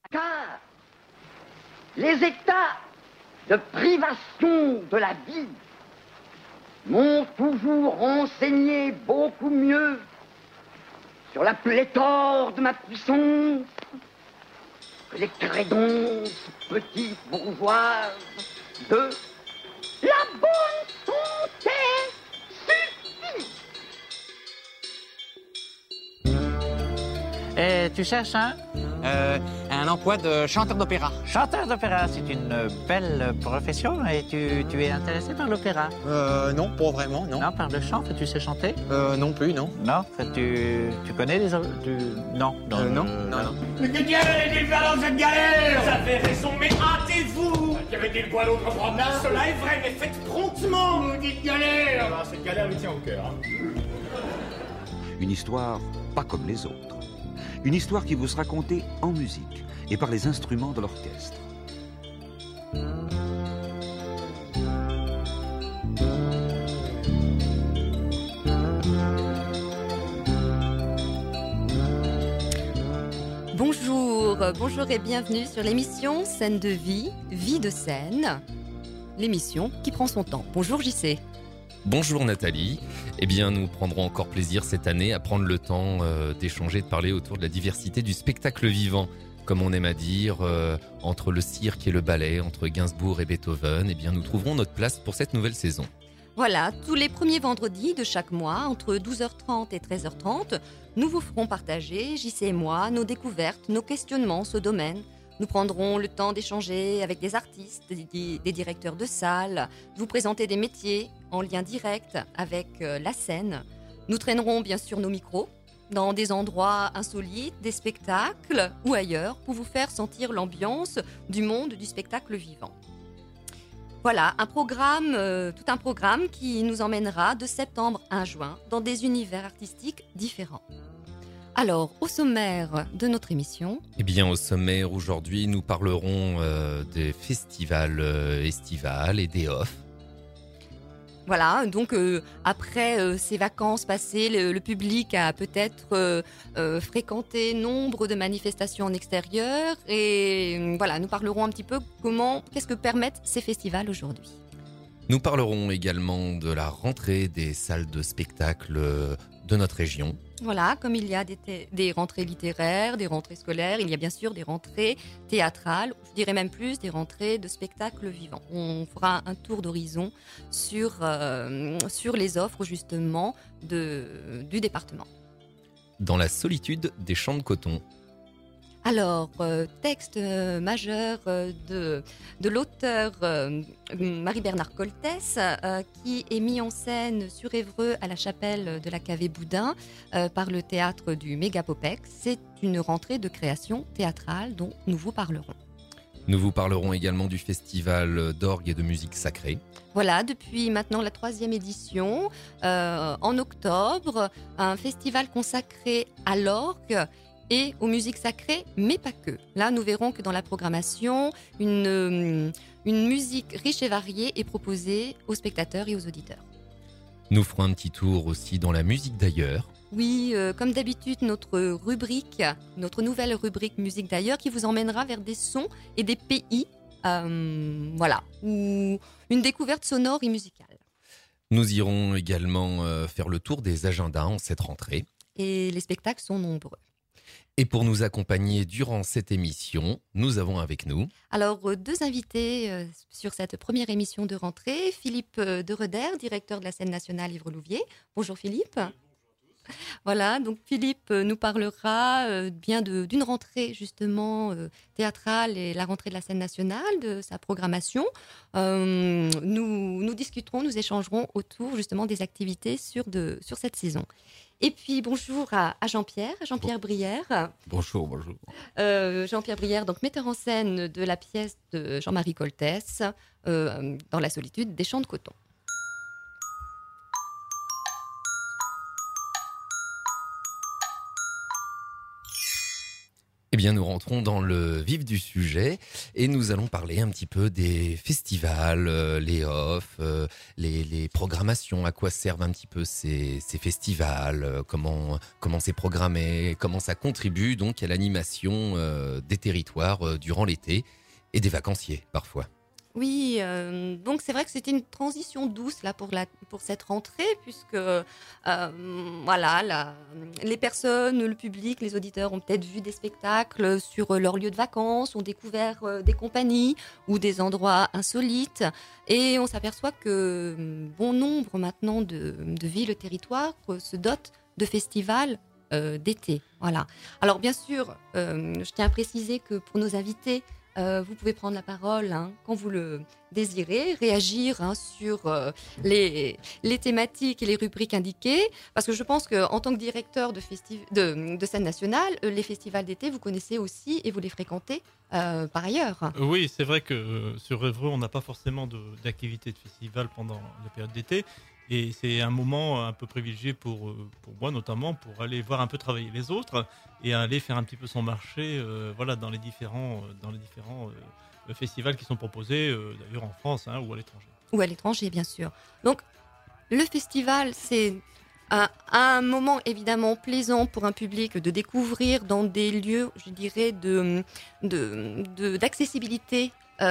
Car les états de privation de la vie m'ont toujours renseigné beaucoup mieux sur la pléthore de ma puissance que les crédonces petites bourgeoises de la bonne santé suffit. Et tu cherches un emploi de chanteur d'opéra. chanteur d'opéra. C'est une belle profession. Et tu es intéressé par l'opéra? Non, pas vraiment, non. Non, par le chant, tu sais chanter? Non plus, non. Non, tu connais les... Non, non. Mais que Dieu est dans cette galère! Vous avez raison, mais hâtez-vous! Y avait-il quoi d'autre problème? Cela est vrai, mais faites promptement, maudite galère! Ah, cette galère lui tient au cœur. Une histoire pas comme les autres. Une histoire qui vous sera contée en musique et par les instruments de l'orchestre. Bonjour et bienvenue sur l'émission Scène de vie, vie de scène, l'émission qui prend son temps. Bonjour JC. Bonjour Nathalie. Eh bien, nous prendrons encore plaisir cette année à prendre le temps d'échanger, de parler autour de la diversité du spectacle vivant. Comme on aime à dire, entre le cirque et le ballet, entre Gainsbourg et Beethoven, eh bien, nous trouverons notre place pour cette nouvelle saison. Voilà, tous les premiers vendredis de chaque mois, entre 12h30 et 13h30, nous vous ferons partager, JC et moi, nos découvertes, nos questionnements ce domaine. Nous prendrons le temps d'échanger avec des artistes, des directeurs de salles, de vous présenter des métiers en lien direct avec la scène. Nous traînerons bien sûr nos micros dans des endroits insolites, des spectacles ou ailleurs pour vous faire sentir l'ambiance du monde du spectacle vivant. Voilà, tout un programme qui nous emmènera de septembre à juin dans des univers artistiques différents. Alors, au sommaire de notre émission... Eh bien, au sommaire, aujourd'hui, nous parlerons des festivals estivales et des off. Voilà, donc après ces vacances passées, le public a peut-être fréquenté nombre de manifestations en extérieur. Et voilà, nous parlerons un petit peu qu'est-ce que permettent ces festivals aujourd'hui. Nous parlerons également de la rentrée des salles de spectacle de notre région. Voilà, comme il y a des rentrées littéraires, des rentrées scolaires, il y a bien sûr des rentrées théâtrales, je dirais même plus des rentrées de spectacles vivants. On fera un tour d'horizon sur les offres justement du département. Dans la solitude des champs de coton. Alors, texte majeur de l'auteur Marie-Bernard Coltès, qui est mis en scène sur Évreux à la chapelle de la Cavée Boudin par le théâtre du Mégapopex. C'est une rentrée de création théâtrale dont nous vous parlerons. Nous vous parlerons également du festival d'orgue et de musique sacrée. Voilà, depuis maintenant la 3e édition, en octobre, un festival consacré à l'orgue et aux musiques sacrées, mais pas que. Là, nous verrons que dans la programmation, une musique riche et variée est proposée aux spectateurs et aux auditeurs. Nous ferons un petit tour aussi dans la musique d'ailleurs. Oui, comme d'habitude, notre nouvelle rubrique musique d'ailleurs, qui vous emmènera vers des sons et des pays, ou une découverte sonore et musicale. Nous irons également faire le tour des agendas en cette rentrée. Et les spectacles sont nombreux. Et pour nous accompagner durant cette émission, nous avons avec nous... Alors, 2 invités sur cette première émission de rentrée. Philippe Dereder, directeur de la scène nationale Ivre-Louviers. Bonjour Philippe. Voilà, donc Philippe nous parlera bien d'une rentrée justement théâtrale et la rentrée de la scène nationale, de sa programmation. Nous discuterons, nous échangerons autour justement des activités sur cette saison. Et puis bonjour à Jean-Pierre Brière. Bonjour. Jean-Pierre Brière, donc metteur en scène de la pièce de Jean-Marie Coltès, dans la solitude des champs de coton. Eh bien, nous rentrons dans le vif du sujet et nous allons parler un petit peu des festivals, les off, les programmations, à quoi servent un petit peu ces festivals, comment c'est programmé, comment ça contribue donc à l'animation des territoires durant l'été et des vacanciers parfois. Oui, donc c'est vrai que c'était une transition douce là pour cette rentrée, puisque les personnes, le public, les auditeurs ont peut-être vu des spectacles sur leur lieu de vacances, ont découvert des compagnies ou des endroits insolites, et on s'aperçoit que bon nombre maintenant de villes, territoires se dotent de festivals d'été. Voilà. Alors bien sûr, je tiens à préciser que pour nos invités, vous pouvez prendre la parole quand vous le désirez, réagir sur les thématiques et les rubriques indiquées, parce que je pense qu'en tant que directeur de scène nationale, les festivals d'été, vous connaissez aussi et vous les fréquentez par ailleurs. Oui, c'est vrai que sur Évreux, on n'a pas forcément d'activité de festival pendant la période d'été. Et c'est un moment un peu privilégié pour moi notamment, pour aller voir un peu travailler les autres et aller faire un petit peu son marché dans les différents festivals qui sont proposés d'ailleurs en France ou à l'étranger. Ou à l'étranger, bien sûr. Donc, le festival, c'est un moment évidemment plaisant pour un public de découvrir dans des lieux, je dirais, d'accessibilité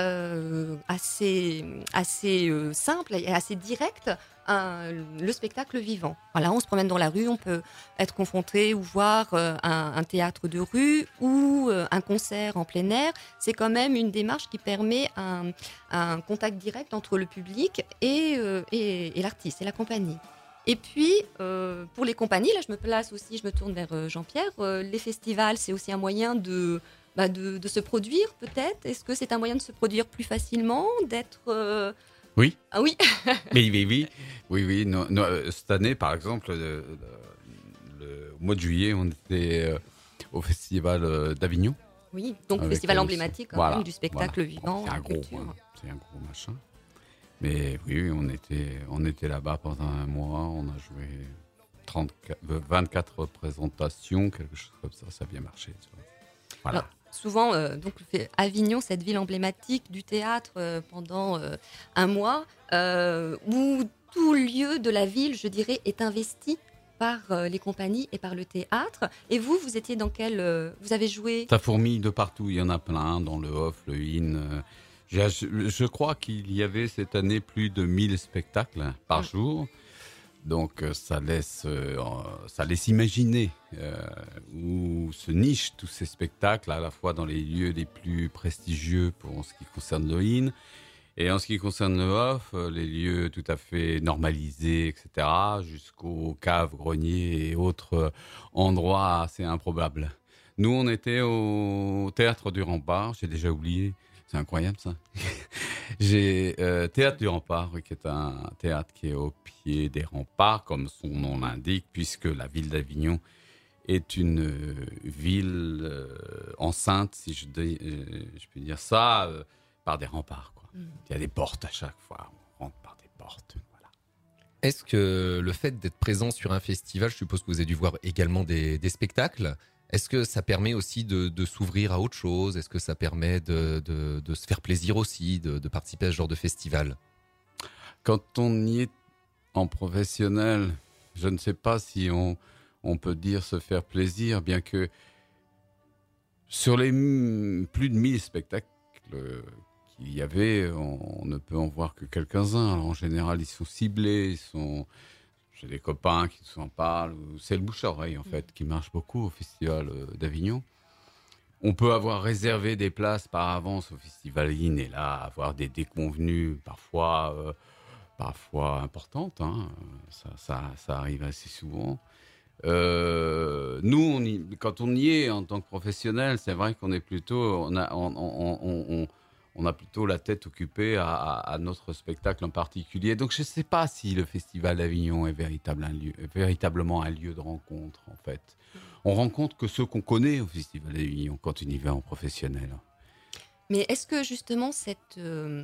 assez simple et assez direct, le spectacle vivant. Voilà, on se promène dans la rue, on peut être confronté ou voir un théâtre de rue ou un concert en plein air. C'est quand même une démarche qui permet un contact direct entre le public et l'artiste et la compagnie. Et puis, pour les compagnies, là je me place aussi, je me tourne vers Jean-Pierre, les festivals, c'est aussi un moyen de se produire peut-être. Est-ce que c'est un moyen de se produire plus facilement, d'être... Oui. Ah oui. Oui. Cette année, par exemple, au mois de juillet, on était au festival d'Avignon. Oui, donc festival emblématique même, du spectacle vivant. C'est un gros machin. Mais oui, on était là-bas pendant un mois. On a joué 24 représentations, quelque chose comme ça. Ça a bien marché. Tu vois. Voilà. Alors, souvent, Avignon, cette ville emblématique du théâtre pendant un mois, où tout lieu de la ville, je dirais, est investi par les compagnies et par le théâtre. Et vous étiez dans quel... vous avez joué... Ça fourmille de partout, il y en a plein, dans le off, le in. Je crois qu'il y avait cette année plus de 1000 spectacles par jour. Donc ça laisse imaginer où se nichent tous ces spectacles, à la fois dans les lieux les plus prestigieux pour ce qui concerne le in, et en ce qui concerne le off, les lieux tout à fait normalisés, etc., jusqu'aux caves, greniers et autres endroits assez improbables. Nous, on était au Théâtre du Rempart, j'ai déjà oublié, c'est incroyable ça. Théâtre du Rempart, qui est un théâtre qui est au pied des remparts, comme son nom l'indique, puisque la ville d'Avignon est une ville enceinte, si je puis dire ça, par des remparts, quoi. Il y a des portes à chaque fois, on rentre par des portes. Voilà. Est-ce que le fait d'être présent sur un festival, je suppose que vous avez dû voir également des spectacles, est-ce que ça permet aussi de s'ouvrir à autre chose? Est-ce que ça permet de se faire plaisir aussi, de participer à ce genre de festival? Quand on y est en professionnel, je ne sais pas si on peut dire se faire plaisir, bien que sur les plus de 1000 spectacles qu'il y avait, on ne peut en voir que quelques-uns. Alors, en général, ils sont ciblés, j'ai des copains qui s'en parlent. C'est le bouche-à-oreille, en fait, qui marche beaucoup au Festival d'Avignon. On peut avoir réservé des places par avance au Festival In et là, avoir des déconvenues parfois importantes. Ça arrive assez souvent. Nous, quand on y est en tant que professionnel, c'est vrai qu'on est plutôt... On a plutôt la tête occupée à notre spectacle en particulier. Donc, je ne sais pas si le Festival d'Avignon est véritablement un lieu de rencontre, en fait. On rencontre que ceux qu'on connaît au Festival d'Avignon quand on y va en professionnel. Mais est-ce que justement cette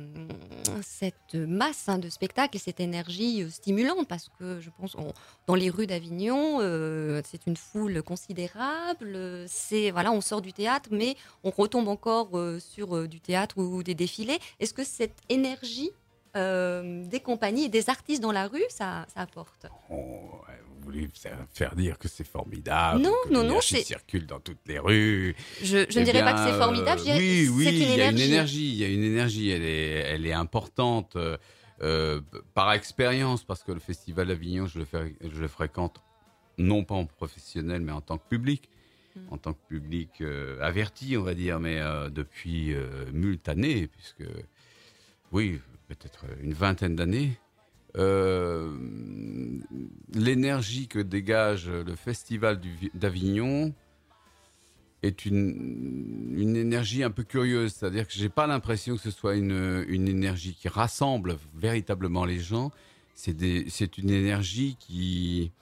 masse de spectacles et cette énergie stimulante, parce que je pense dans les rues d'Avignon, c'est une foule considérable, on sort du théâtre, mais on retombe encore sur du théâtre ou des défilés. Est-ce que cette énergie des compagnies et des artistes dans la rue, ça apporte? Vous voulez faire dire que c'est formidable, non, l'énergie circule dans toutes les rues. Je ne dirais pas que c'est formidable, je dirais oui, c'est une énergie. Il y a une énergie, elle est importante par expérience, parce que le Festival d'Avignon, je le fréquente non pas en professionnel, mais en tant que public. En tant que public averti, on va dire, mais depuis moult années, puisque, oui, peut-être une vingtaine d'années. L'énergie que dégage le Festival d'Avignon est une énergie un peu curieuse, c'est-à-dire que j'ai pas l'impression que ce soit une énergie qui rassemble véritablement les gens. C'est une énergie qui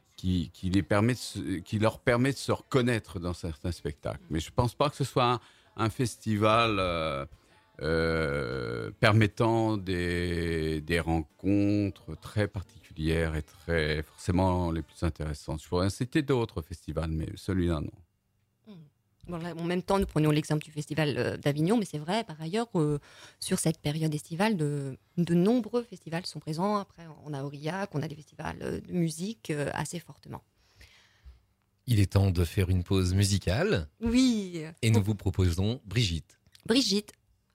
leur permet de se reconnaître dans certains spectacles. Mais je pense pas que ce soit un festival permettant des rencontres très particulières et très forcément les plus intéressantes. Je pourrais inciter d'autres festivals, mais celui-là, non. Bon, là, en même temps, nous prenions l'exemple du Festival d'Avignon, mais c'est vrai, par ailleurs, sur cette période estivale, de nombreux festivals sont présents. Après, on a Aurillac, on a des festivals de musique assez fortement. Il est temps de faire une pause musicale. Oui. Et nous vous proposons Brigitte. Brigitte.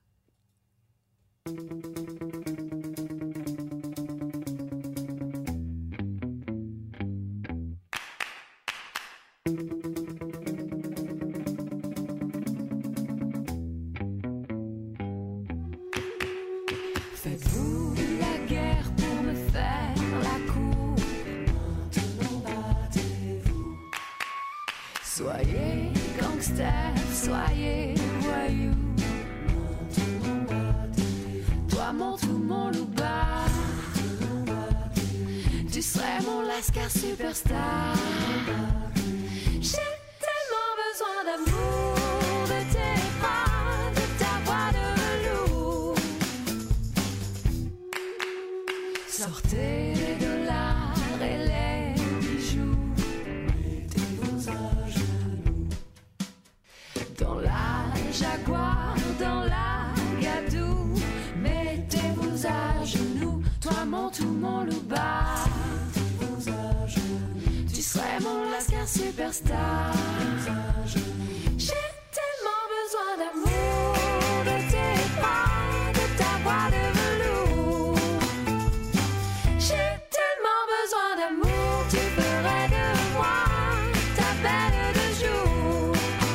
Faites-vous la guerre pour me faire la cour? Maintenant battez-vous. Soyez gangster, soyez voyou. Maintenant battez-vous. Toi mon tout, mon loupard. Tu serais mon lascar superstar. J'ai tellement besoin d'amour, de tes bras, de ta voix de velours. Sortez les dollars et les bijoux. Mettez-vous à genoux. Dans la Jaguar, dans la Gadou. Mettez-vous à genoux. Toi mon tout, mon loupard. Mettez-vous à genoux. Tu serais mon lascar superstar. J'ai tellement besoin d'amour, de tes bras, de ta voix de velours. J'ai tellement besoin d'amour, tu ferais de moi ta belle de jour.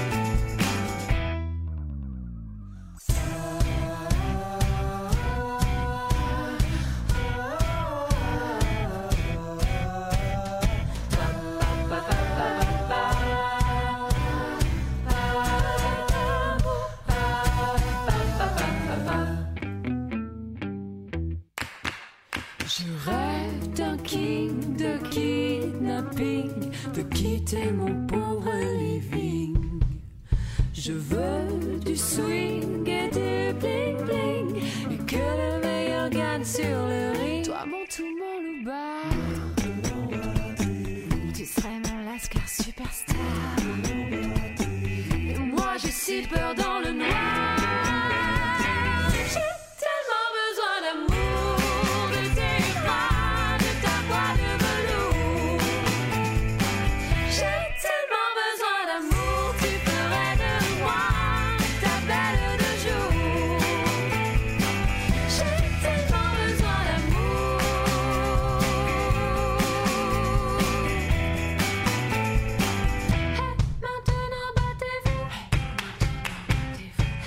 Je rêve d'un king, de kidnapping, de quitter mon pauvre living. Je veux du swing et du bling bling, et que le meilleur gagne sur le ring. Toi mon tout, mon loupard, tu serais mon lascar superstar. Et moi j'ai si peur dans le noir. J'ai tellement besoin d'amour, de tes bras, de ta voix de velours. J'ai tellement besoin d'amour, tu ferais de moi ta belle de jour. J'ai tellement besoin d'amour. Hey, maintenant battez-vous.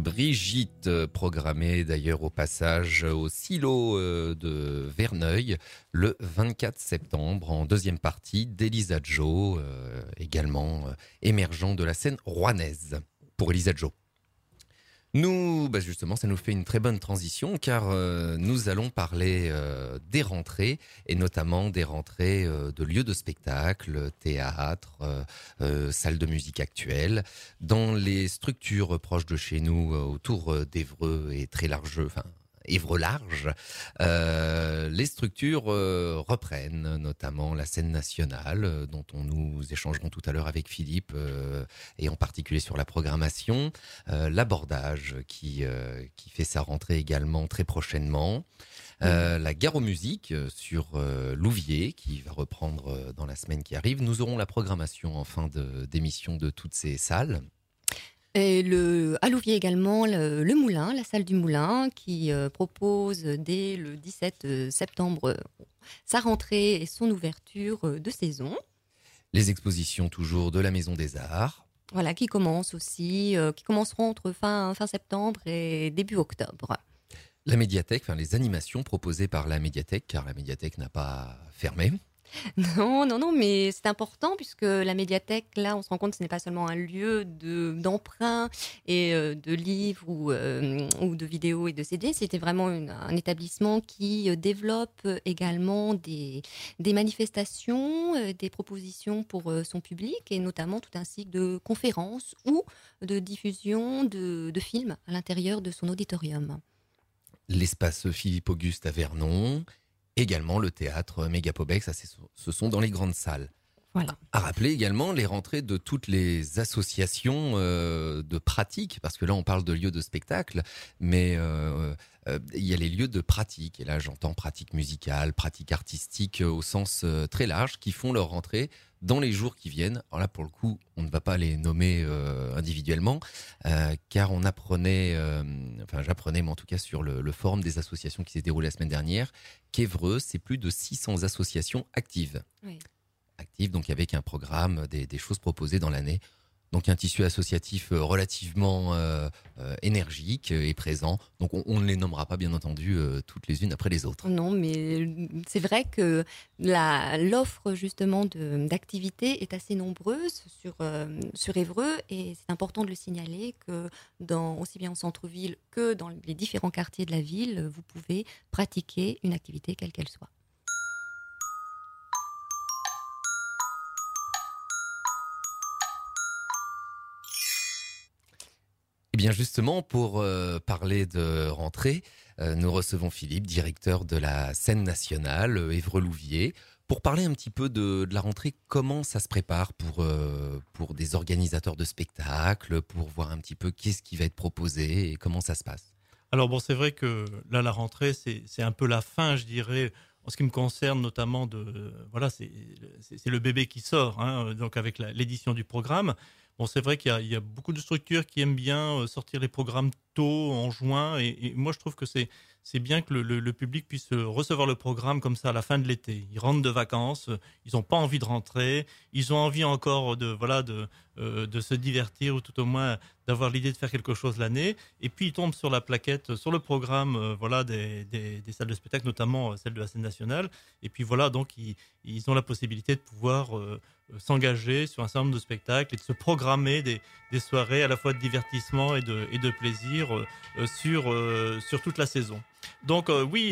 Brigitte, programmée d'ailleurs au passage au silo de Verneuil le 24 septembre en deuxième partie d'Elisa Joe, également émergent de la scène rouennaise pour Elisa Joe. Nous, justement, ça nous fait une très bonne transition car nous allons parler des rentrées et notamment des rentrées de lieux de spectacle, théâtre, salles de musique actuelles, dans les structures proches de chez nous autour d'Évreux et très large, Évreux large, les structures reprennent, notamment la scène nationale, dont nous échangerons tout à l'heure avec Philippe, et en particulier sur la programmation, l'abordage qui fait sa rentrée également très prochainement, la Gare aux Musiques sur Louviers qui va reprendre dans la semaine qui arrive. Nous aurons la programmation en fin d'émission de toutes ces salles. Et à Louviers également, le Moulin, la salle du Moulin, qui propose dès le 17 septembre sa rentrée et son ouverture de saison. Les expositions toujours de la Maison des Arts. Voilà, qui commencent aussi, qui commenceront entre fin septembre et début octobre. La médiathèque, les animations proposées par la médiathèque, car la médiathèque n'a pas fermé. Non, mais c'est important puisque la médiathèque, là, on se rend compte que ce n'est pas seulement un lieu d'emprunt et de livres ou de vidéos et de CD. C'était vraiment un établissement qui développe également des manifestations, des propositions pour son public et notamment tout un cycle de conférences ou de diffusion de films à l'intérieur de son auditorium. L'espace Philippe-Auguste à Vernon. Également le théâtre Mégapobex, ce sont dans les grandes salles. Voilà. À rappeler également les rentrées de toutes les associations de pratique, parce que là on parle de lieux de spectacle, mais il y a les lieux de pratique, et là j'entends pratique musicale, pratique artistique au sens très large, qui font leur rentrée dans les jours qui viennent. Alors là pour le coup, on ne va pas les nommer individuellement, car on apprenait, j'apprenais mais en tout cas sur le forum des associations qui s'est déroulé la semaine dernière, qu'Évreux, c'est plus de 600 associations actives. Oui. Actives, donc avec un programme, des choses proposées dans l'année. Donc un tissu associatif relativement énergique et présent. Donc on ne les nommera pas bien entendu toutes les unes après les autres. Non, mais c'est vrai que l'offre justement d'activités est assez nombreuse sur Évreux et c'est important de le signaler que aussi bien au centre-ville que dans les différents quartiers de la ville, vous pouvez pratiquer une activité quelle qu'elle soit. Et bien justement, pour parler de rentrée, nous recevons Philippe, directeur de la scène nationale Évreux-Louviers, pour parler un petit peu de la rentrée, comment ça se prépare pour des organisateurs de spectacles, pour voir un petit peu qu'est-ce qui va être proposé et comment ça se passe. Alors bon, c'est vrai que là, la rentrée, c'est un peu la fin, je dirais, en ce qui me concerne notamment c'est le bébé qui sort, hein, donc avec l'édition du programme. Bon, c'est vrai qu'il y a beaucoup de structures qui aiment bien sortir les programmes tôt, en juin, et moi je trouve que c'est bien que le public puisse recevoir le programme comme ça à la fin de l'été. Ils rentrent de vacances, ils n'ont pas envie de rentrer, ils ont envie encore de se divertir ou tout au moins d'avoir l'idée de faire quelque chose l'année. Et puis ils tombent sur la plaquette, sur le programme des salles de spectacle, notamment celle de la scène nationale. Et puis voilà, donc ils ont la possibilité de pouvoir s'engager sur un certain nombre de spectacles et de se programmer des soirées à la fois de divertissement et de plaisir sur toute la saison. Donc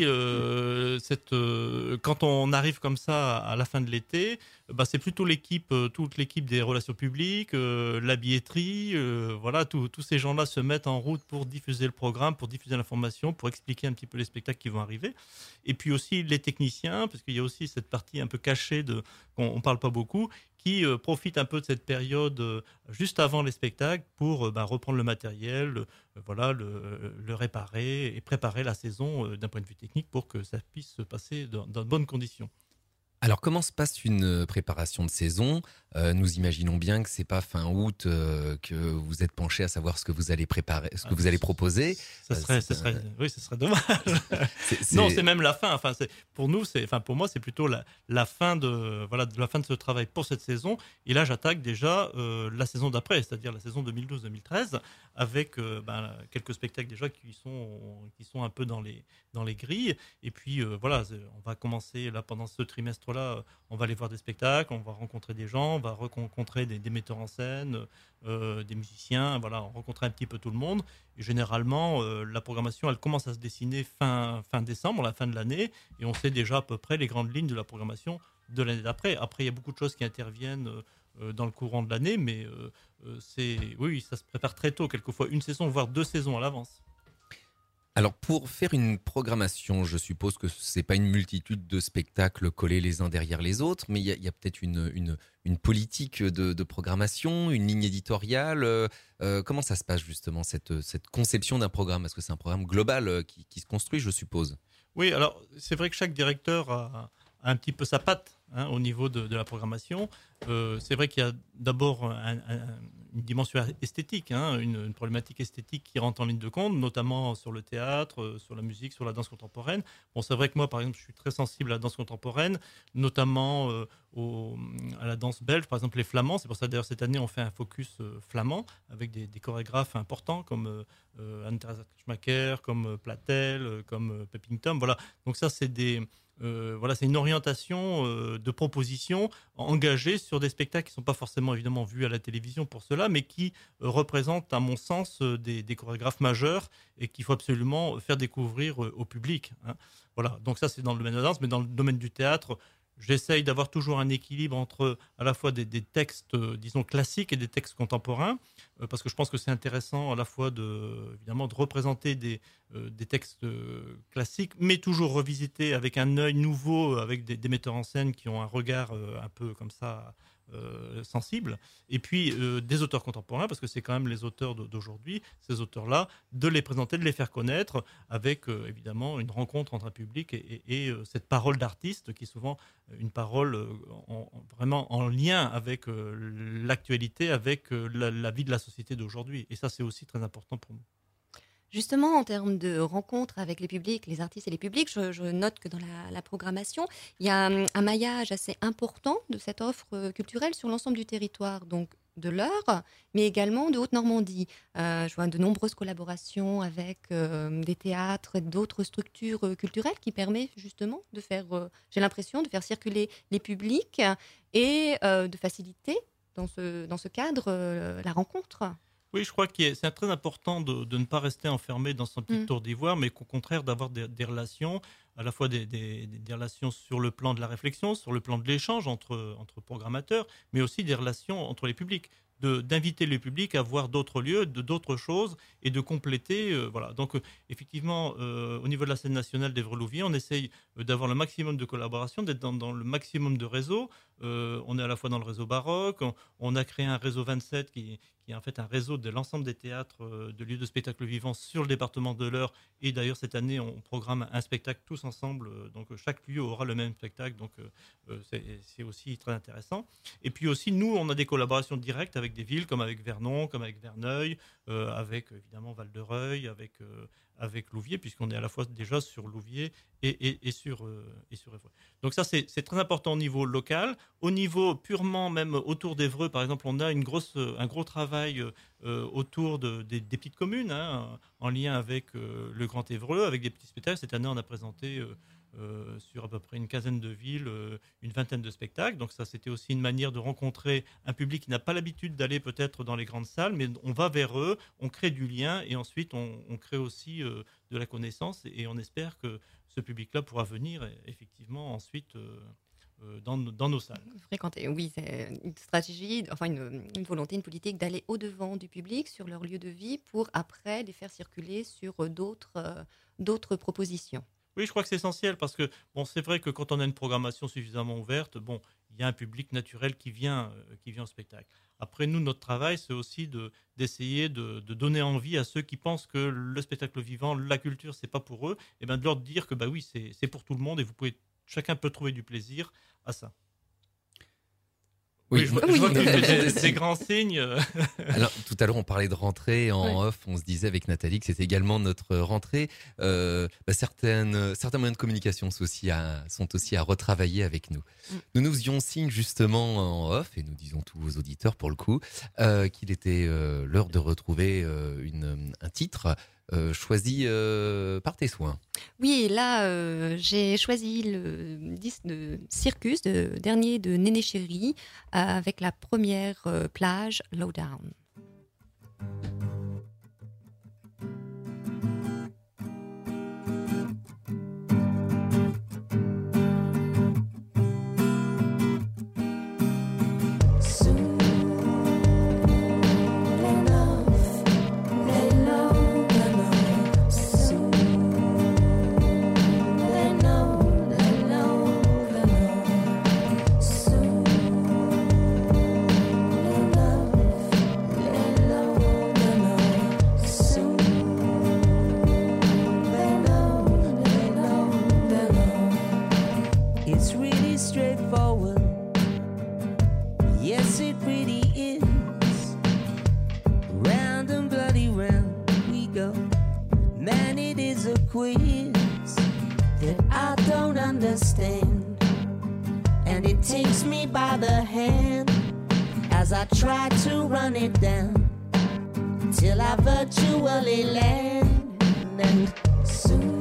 quand on arrive comme ça à la fin de l'été, c'est plutôt toute l'équipe des relations publiques, la billetterie, tous ces gens-là se mettent en route pour diffuser le programme, pour diffuser l'information, pour expliquer un petit peu les spectacles qui vont arriver. Et puis aussi les techniciens, parce qu'il y a aussi cette partie un peu cachée qu'on parle pas beaucoup, qui profitent un peu de cette période juste avant les spectacles pour reprendre le matériel, le réparer et préparer la saison d'un point de vue technique pour que ça puisse se passer dans de bonnes conditions. Alors, comment se passe une préparation de saison ? Nous imaginons bien que c'est pas fin août que vous êtes penché à savoir ce que vous allez préparer, ce que vous allez proposer. Ce serait dommage. Non, c'est même la fin. Enfin, pour moi, c'est plutôt la fin de ce travail pour cette saison. Et là, j'attaque déjà la saison d'après, c'est-à-dire la saison 2012-2013, avec quelques spectacles déjà qui sont un peu dans les grilles. Et puis on va commencer là pendant ce trimestre-là. On va aller voir des spectacles, on va rencontrer des gens, on va rencontrer des metteurs en scène, des musiciens. Voilà, on rencontrer un petit peu tout le monde. Et généralement, la programmation, elle commence à se dessiner fin décembre, la fin de l'année, et on sait déjà à peu près les grandes lignes de la programmation de l'année d'après. Après, il y a beaucoup de choses qui interviennent dans le courant de l'année, mais ça se prépare très tôt, quelquefois une saison, voire 2 saisons à l'avance. Alors, pour faire une programmation, je suppose que c'est pas une multitude de spectacles collés les uns derrière les autres, mais il y a peut-être une politique de programmation, une ligne éditoriale. Comment ça se passe justement cette conception d'un programme ? Est-ce que c'est un programme global qui se construit, je suppose ? Oui, alors c'est vrai que chaque directeur a un petit peu sa patte au niveau de la programmation. C'est vrai qu'il y a d'abord une dimension esthétique, une problématique esthétique qui rentre en ligne de compte, notamment sur le théâtre, sur la musique, sur la danse contemporaine. Bon, c'est vrai que moi, par exemple, je suis très sensible à la danse contemporaine, notamment à la danse belge, par exemple les flamands. C'est pour ça d'ailleurs cette année on fait un focus flamand avec des chorégraphes importants comme Anne-Thérèse Schmacker, comme Platel, comme Peppington. Voilà. Donc ça c'est c'est une orientation de proposition engagée sur des spectacles qui ne sont pas forcément évidemment vus à la télévision pour cela, mais qui représentent à mon sens des chorégraphes majeurs et qu'il faut absolument faire découvrir au public. Voilà, donc ça c'est dans le domaine de la danse, mais dans le domaine du théâtre, j'essaye d'avoir toujours un équilibre entre à la fois des textes, disons, classiques et des textes contemporains, parce que je pense que c'est intéressant à la fois évidemment, de représenter des textes classiques, mais toujours revisités avec un œil nouveau, avec des metteurs en scène qui ont un regard un peu comme ça sensible, et puis des auteurs contemporains, parce que c'est quand même les auteurs d'aujourd'hui, ces auteurs-là, de les présenter, de les faire connaître, avec évidemment une rencontre entre un public et cette parole d'artiste, qui est souvent une parole vraiment en lien avec l'actualité, avec la vie de la société d'aujourd'hui. Et ça, c'est aussi très important pour nous. Justement, en termes de rencontres avec les publics, les artistes et les publics, je note que dans la programmation, il y a un maillage assez important de cette offre culturelle sur l'ensemble du territoire, donc de l'Eure, mais également de Haute-Normandie. Je vois de nombreuses collaborations avec des théâtres et d'autres structures culturelles qui permettent justement de faire, j'ai l'impression, de faire circuler les publics et de faciliter dans ce cadre la rencontre. Oui, je crois que c'est très important de ne pas rester enfermé dans son petit tour d'ivoire, mais qu'au contraire d'avoir des relations, à la fois des relations sur le plan de la réflexion, sur le plan de l'échange entre programmateurs, mais aussi des relations entre les publics. D'inviter le public à voir d'autres lieux, d'autres choses, et de compléter. Voilà. Donc, effectivement, au niveau de la scène nationale d'Évreux-Louviers, on essaye d'avoir le maximum de collaboration, d'être dans le maximum de réseaux. On est à la fois dans le réseau baroque, on a créé un réseau 27 qui est en fait un réseau de l'ensemble des théâtres de lieux de spectacle vivant sur le département de l'Eure. Et d'ailleurs, cette année, on programme un spectacle tous ensemble. Donc, chaque lieu aura le même spectacle. Donc, c'est aussi très intéressant. Et puis aussi, nous, on a des collaborations directes avec des villes comme avec Vernon, comme avec Verneuil, avec évidemment Val-de-Reuil, avec Louviers, puisqu'on est à la fois déjà sur Louviers et sur Évreux. Donc ça, c'est très important au niveau local. Au niveau purement même autour d'Évreux, par exemple, on a un gros travail autour des petites communes, en lien avec le Grand Évreux, avec des petits spectacles. Cette année, on a présenté sur à peu près une quinzaine de villes, une vingtaine de spectacles. Donc ça, c'était aussi une manière de rencontrer un public qui n'a pas l'habitude d'aller peut-être dans les grandes salles, mais on va vers eux, on crée du lien et ensuite on crée aussi de la connaissance et on espère que ce public-là pourra venir effectivement ensuite dans nos salles. Fréquenter, oui, c'est une stratégie, enfin une volonté, une politique d'aller au-devant du public sur leur lieu de vie pour après les faire circuler sur d'autres propositions. Oui, je crois que c'est essentiel parce que c'est vrai que quand on a une programmation suffisamment ouverte, il y a un public naturel qui vient au spectacle. Après, nous, notre travail, c'est aussi d'essayer de donner envie à ceux qui pensent que le spectacle vivant, la culture, c'est pas pour eux, et bien de leur dire que oui, c'est pour tout le monde et vous pouvez chacun peut trouver du plaisir à ça. Oui, je vois que tu fais des grands signes. Alors, tout à l'heure, on parlait de rentrée en off. On se disait avec Nathalie que c'était également notre rentrée. Certains moyens de communication sont aussi à retravailler avec nous. Nous nous faisions signe justement en off, et nous disons tous vos auditeurs pour le coup, qu'il était l'heure de retrouver un titre choisi par tes soins. Oui, là, j'ai choisi le disque de Circus, le dernier de Néné Chéri, avec la première plage, Lowdown. It's really straightforward. Yes, it really is. Round and bloody round we go. Man, it is a quiz that I don't understand. And it takes me by the hand as I try to run it down till I virtually land. And soon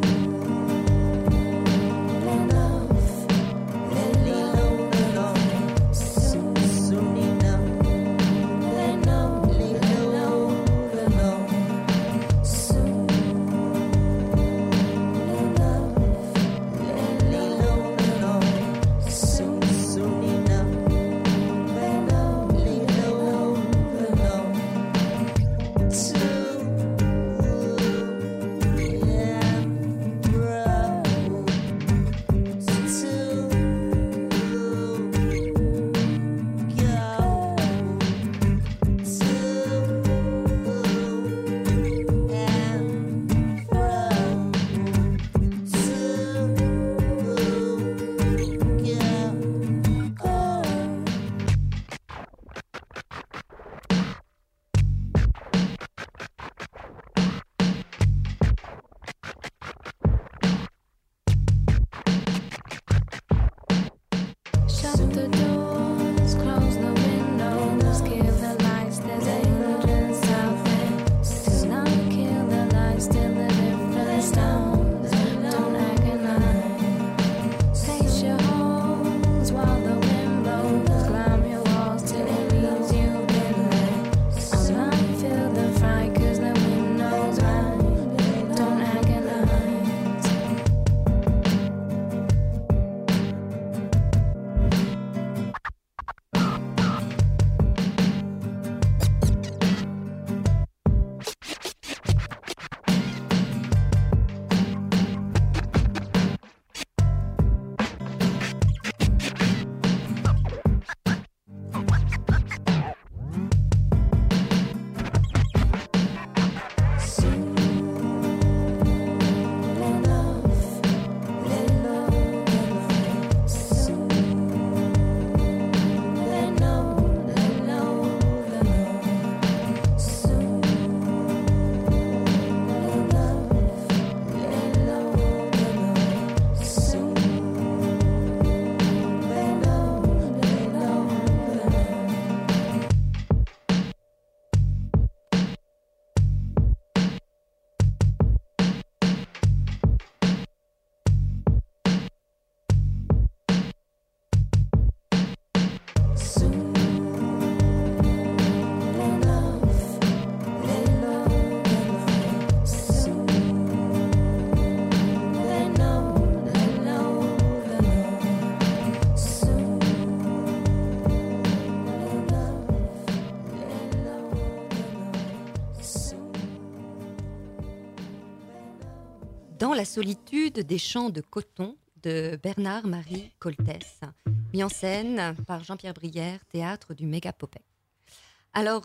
Dans la solitude des champs de coton de Bernard-Marie Coltès, mis en scène par Jean-Pierre Brière, théâtre du Mégapopée. Alors,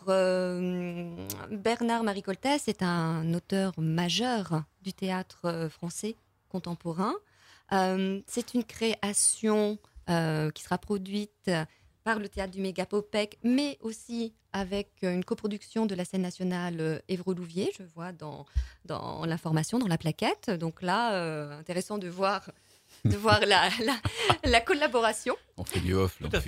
Bernard-Marie Coltès est un auteur majeur du théâtre français contemporain. C'est une création qui sera produite par le Théâtre du Mégapopec, mais aussi avec une coproduction de la scène nationale Évreux-Louviers, je vois dans l'information, dans la plaquette. Donc là, intéressant de voir la collaboration. On fait du off, là. Tout à fait.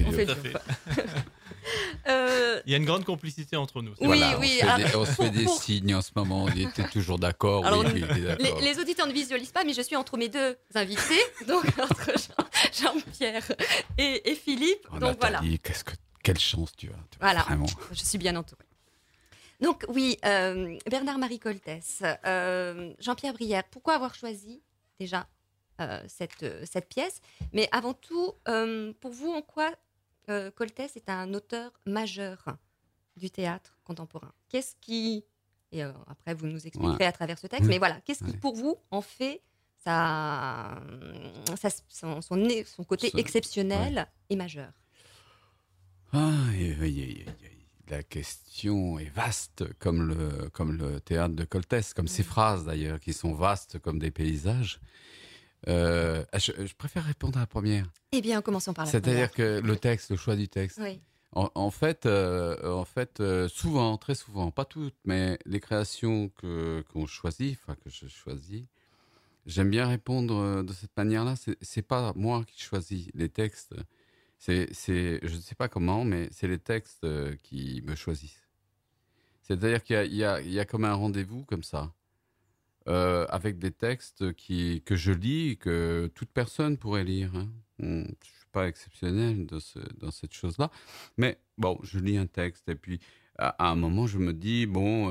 Il y a une grande complicité entre nous. Oui, on se fait des signes en ce moment. On était toujours d'accord. Alors, oui, d'accord. les auditeurs ne visualisent pas, mais je suis entre mes deux invités, donc entre Jean-Pierre et Philippe. Oh, donc Nathalie, voilà. Quelle chance tu as. Voilà, Vraiment. je suis bien entourée. Donc oui, Bernard-Marie Coltès, Jean-Pierre Brière, pourquoi avoir choisi déjà cette pièce? Mais avant tout, pour vous, en quoi Coltès est un auteur majeur du théâtre contemporain? Qu'est-ce qui... Et après, vous nous expliquerez à travers ce texte, mais voilà, qu'est-ce qui, pour vous, en fait son côté exceptionnel et majeur? La question est vaste, comme le théâtre de Coltès, comme ses phrases d'ailleurs, qui sont vastes comme des paysages. Je préfère répondre à la première. Eh bien, commençons par la C'est-à-dire première. que le texte, le choix du texte. Oui. En fait, souvent, très souvent, pas toutes, mais les créations que je choisis, j'aime bien répondre de cette manière-là. C'est pas moi qui choisis les textes. Je ne sais pas comment, mais c'est les textes qui me choisissent. C'est-à-dire qu'il y a comme un rendez-vous comme ça, avec des textes que je lis, que toute personne pourrait lire. Hein. Je ne suis pas exceptionnel dans cette chose-là, mais bon, je lis un texte et puis à un moment je me dis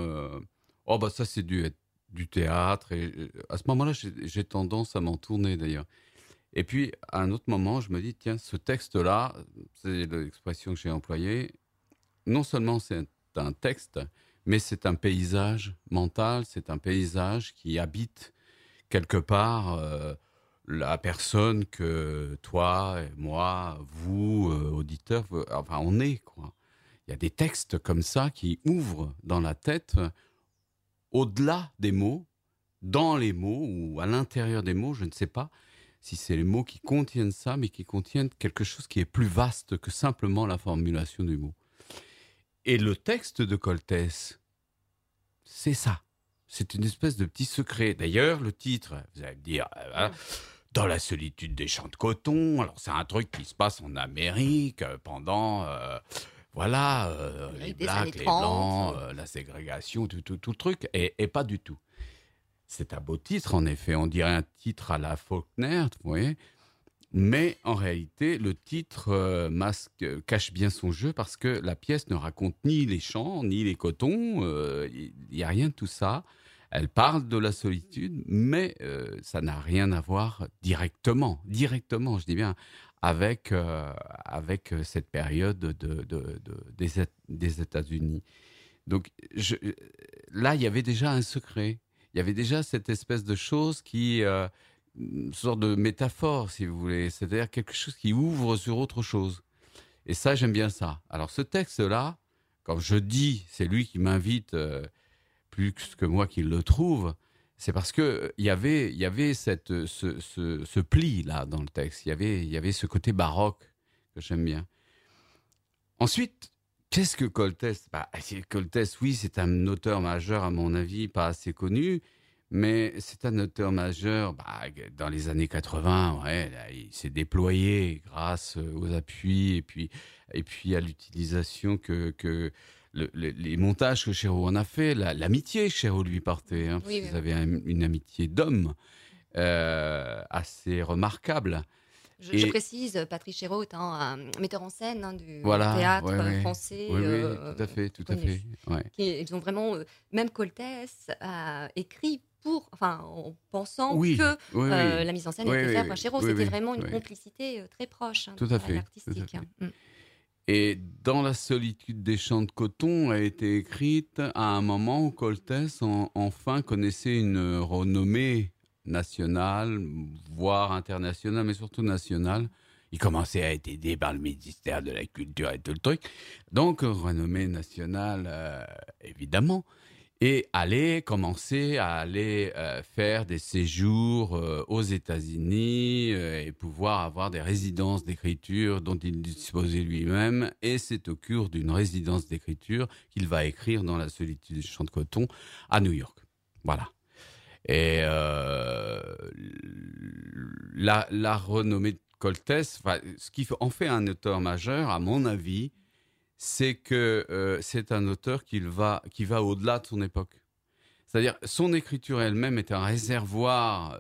ça c'est du théâtre, et à ce moment-là j'ai tendance à m'en tourner d'ailleurs. Et puis, à un autre moment, je me dis, tiens, ce texte-là, c'est l'expression que j'ai employée, non seulement c'est un texte, mais c'est un paysage mental, c'est un paysage qui habite quelque part la personne que toi, moi, vous, auditeurs, enfin, on est, quoi. Il y a des textes comme ça qui ouvrent dans la tête, au-delà des mots, dans les mots ou à l'intérieur des mots, je ne sais pas si c'est les mots qui contiennent ça, mais qui contiennent quelque chose qui est plus vaste que simplement la formulation du mot. Et le texte de Coltès, c'est ça. C'est une espèce de petit secret. D'ailleurs, le titre, vous allez me dire, dans la solitude des champs de coton. Alors, c'est un truc qui se passe en Amérique pendant, les blacks, les blancs, la ségrégation, tout le truc, et pas du tout. C'est un beau titre, en effet. On dirait un titre à la Faulkner, vous voyez. Mais en réalité, le titre cache bien son jeu parce que la pièce ne raconte ni les champs, ni les cotons. Il n'y a rien de tout ça. Elle parle de la solitude, mais ça n'a rien à voir directement, je dis bien, avec cette période des États-Unis. Donc là, il y avait déjà un secret. Il y avait déjà cette espèce de chose qui, une sorte de métaphore, si vous voulez, c'est-à-dire quelque chose qui ouvre sur autre chose. Et ça, j'aime bien ça. Alors ce texte-là, quand je dis, c'est lui qui m'invite plus que moi qui le trouve, c'est parce que il y avait ce pli là dans le texte. Il y avait ce côté baroque que j'aime bien. Ensuite, qu'est-ce que Coltès ? Coltès, oui, c'est un auteur majeur, à mon avis, pas assez connu, mais c'est un auteur majeur dans les années 80. Il s'est déployé grâce aux appuis et puis à l'utilisation que les montages que Chéreau en a fait, l'amitié que Chéreau lui portait. Hein, oui, vous avez une amitié d'homme assez remarquable. Je précise, Patrice Chéreau étant un metteur en scène du voilà, théâtre français. Oui, tout à fait. Ouais. Ils ont vraiment, même Coltès a écrit en pensant que la mise en scène était faite par Chéreau. C'était vraiment une complicité très proche tout à fait, artistique. Et dans la solitude des champs de coton a été écrite à un moment où Coltès enfin connaissait une renommée nationale, voire internationale, mais surtout nationale. Il commençait à être aidé par le ministère de la Culture et tout le truc. Donc, renommée nationale, évidemment. et commencer à aller faire des séjours aux États-Unis et pouvoir avoir des résidences d'écriture dont il disposait lui-même. Et c'est au cours d'une résidence d'écriture qu'il va écrire dans la solitude du champ de coton à New York. Voilà. Et la renommée de Koltès, ce qui en fait un auteur majeur, à mon avis, c'est que c'est un auteur qui va au-delà de son époque. C'est-à-dire, son écriture elle-même est un réservoir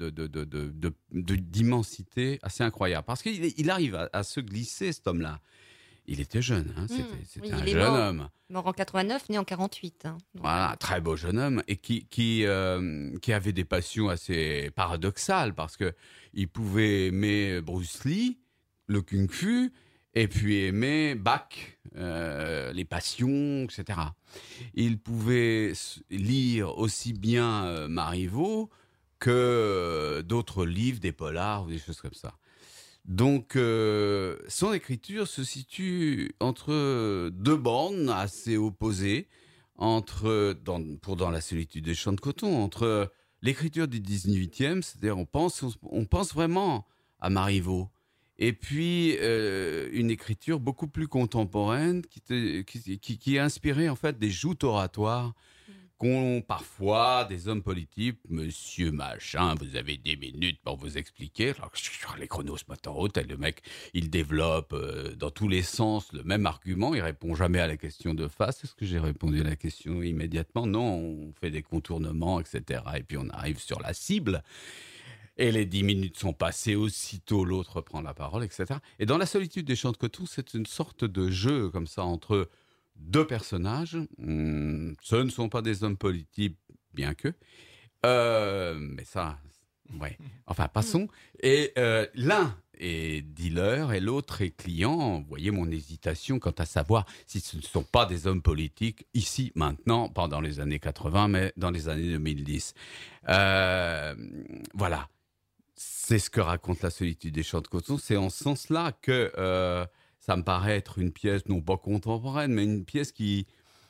d'immensité assez incroyable. Parce qu'il arrive à se glisser, cet homme-là. Il était jeune, hein, c'était un jeune homme. Mort en 89, né en 48. Hein, voilà, très beau jeune homme, et qui avait des passions assez paradoxales, parce qu'il pouvait aimer Bruce Lee, le kung-fu, et puis aimer Bach, les passions, etc. Il pouvait lire aussi bien Marivaux que d'autres livres, des polars ou des choses comme ça. Donc, son écriture se situe entre deux bornes assez opposées, dans la solitude des champs de coton, entre l'écriture du 18e, c'est-à-dire on pense vraiment à Marivaux, et puis une écriture beaucoup plus contemporaine qui est inspirée en fait des joutes oratoires qu'ont parfois des hommes politiques. Monsieur Machin, vous avez 10 minutes pour vous expliquer. Alors, les chronos se mettent en route et le mec, il développe dans tous les sens le même argument. Il répond jamais à la question de face. Est-ce que j'ai répondu à la question immédiatement? Non, on fait des contournements, etc. Et puis on arrive sur la cible. Et les 10 minutes sont passées, aussitôt l'autre prend la parole, etc. Et dans la solitude des champs de coton, c'est une sorte de jeu comme ça entre deux personnages. Ce ne sont pas des hommes politiques, bien que. Mais ça, ouais. Enfin, passons. Et l'un est dealer et l'autre est client. Vous voyez mon hésitation quant à savoir si ce ne sont pas des hommes politiques, ici, maintenant, pas dans les années 80, mais dans les années 2010. Voilà. C'est ce que raconte la solitude des champs de coton. C'est en ce sens-là que ça me paraît être une pièce, non pas contemporaine, mais une pièce qui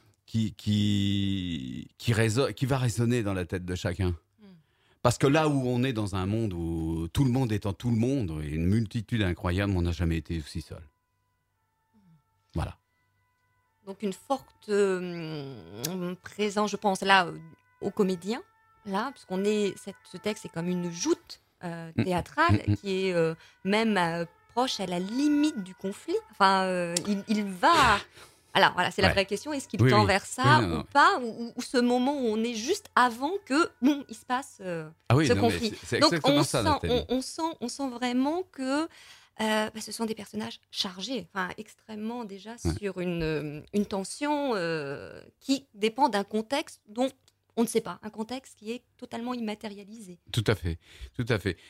va résonner dans la tête de chacun. Parce que là où on est dans un monde où tout le monde est en tout le monde, et une multitude incroyable, on n'a jamais été aussi seul. Voilà. Donc une forte présence, je pense, là, aux comédiens, là, puisqu'on est, ce texte est comme une joute théâtrale qui est même proche à la limite du conflit. Enfin, il va... Alors voilà, c'est la vraie question. Est-ce qu'il tend vers ça ou pas, ou ce moment où on est juste avant que il se passe ce conflit. C'est donc exactement ça, on sent vraiment que ce sont des personnages chargés, extrêmement déjà sur une tension qui dépend d'un contexte dont on ne sait pas, un contexte qui est totalement immatérialisé. Tout à fait, tout à fait.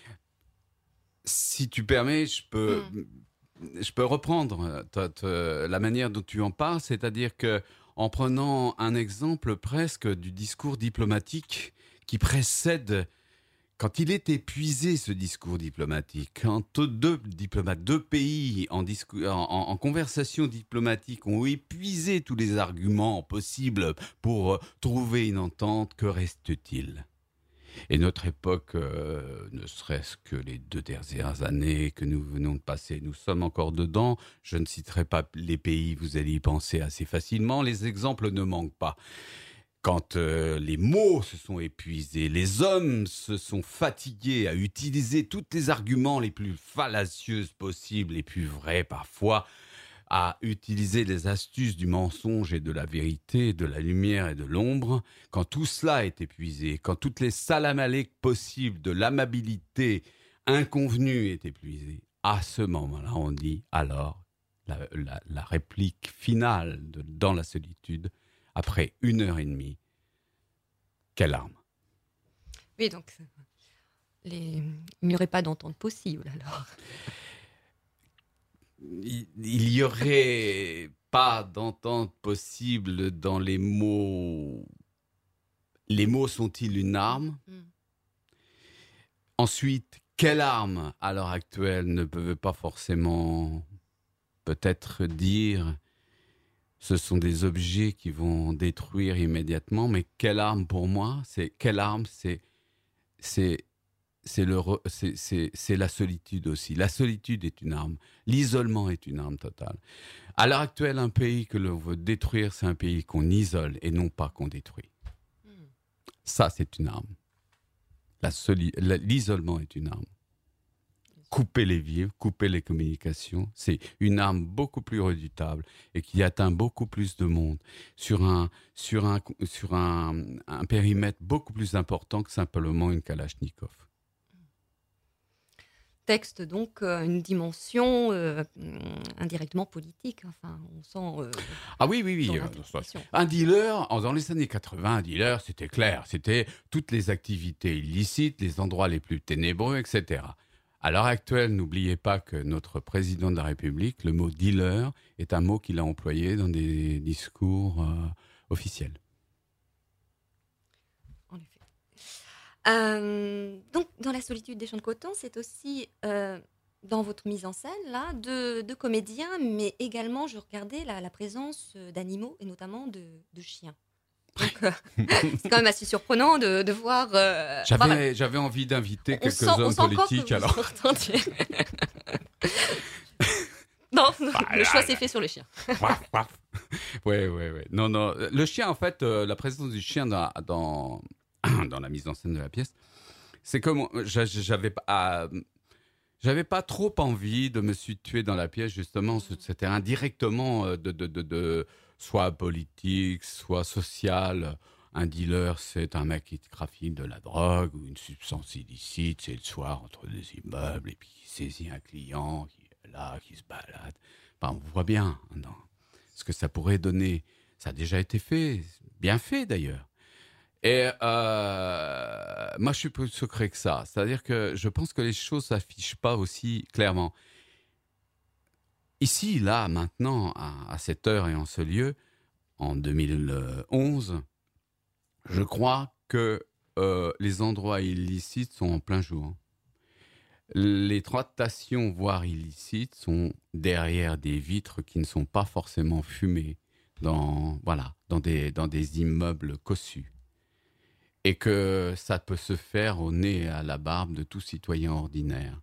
Si tu permets, je peux reprendre la manière dont tu en parles, c'est-à-dire que en prenant un exemple presque du discours diplomatique qui précède, quand il est épuisé ce discours diplomatique, quand deux diplomates, deux pays en conversation diplomatique ont épuisé tous les arguments possibles pour trouver une entente, que reste-t-il ? Et notre époque, ne serait-ce que les 2 dernières années que nous venons de passer, nous sommes encore dedans. Je ne citerai pas les pays, vous allez y penser assez facilement. Les exemples ne manquent pas. Quand les mots se sont épuisés, les hommes se sont fatigués à utiliser tous les arguments les plus fallacieux possibles, les plus vrais parfois, à utiliser les astuces du mensonge et de la vérité, de la lumière et de l'ombre, quand tout cela est épuisé, quand toutes les salam-alék possibles de l'amabilité inconvenue est épuisée, à ce moment-là, on dit alors la réplique finale dans la solitude, après 1h30, quelle arme ? Oui, donc il n'y aurait pas d'entente possible alors. Il n'y aurait pas d'entente possible dans les mots. Les mots sont-ils une arme ? Ensuite, quelle arme, à l'heure actuelle, ne peut pas forcément peut-être dire ce sont des objets qui vont détruire immédiatement. Mais quelle arme pour moi? C'est la solitude aussi. La solitude est une arme. L'isolement est une arme totale. À l'heure actuelle, un pays que l'on veut détruire, c'est un pays qu'on isole et non pas qu'on détruit. Ça, c'est une arme. L'isolement est une arme. Couper les vivres, couper les communications, c'est une arme beaucoup plus redoutable et qui atteint beaucoup plus de monde sur un périmètre beaucoup plus important que simplement une Kalachnikov. Texte donc une dimension indirectement politique. Enfin, on sent. Ah oui. Un dealer, dans les années 80, un dealer, c'était clair. C'était toutes les activités illicites, les endroits les plus ténébreux, etc. À l'heure actuelle, n'oubliez pas que notre président de la République, le mot dealer est un mot qu'il a employé dans des discours officiels. Donc, dans La solitude des champs de coton, c'est aussi dans votre mise en scène là, de comédiens, mais également, je regardais la présence d'animaux, et notamment de chiens. Donc, c'est quand même assez surprenant de voir... J'avais envie d'inviter quelques hommes politiques, alors. Non, le choix s'est fait sur le chien. Ouais. Non. Le chien, en fait, la présence du chien dans la mise en scène de la pièce, c'est comme j'avais pas trop envie de me situer dans la pièce, justement. C'était indirectement de soit politique, soit social. Un dealer, c'est un mec qui trafique de la drogue ou une substance illicite. C'est le soir entre deux immeubles et puis il saisit un client qui est là, qui se balade. On voit bien ce que ça pourrait donner. Ça a déjà été fait, bien fait d'ailleurs. Et moi, je suis plus secret que ça. C'est-à-dire que je pense que les choses ne s'affichent pas aussi clairement. Ici, là, maintenant, à cette heure et en ce lieu, en 2011, je crois que les endroits illicites sont en plein jour. Les tractations, voire illicites, sont derrière des vitres qui ne sont pas forcément fumées dans des immeubles cossus. Et que ça peut se faire au nez et à la barbe de tout citoyen ordinaire.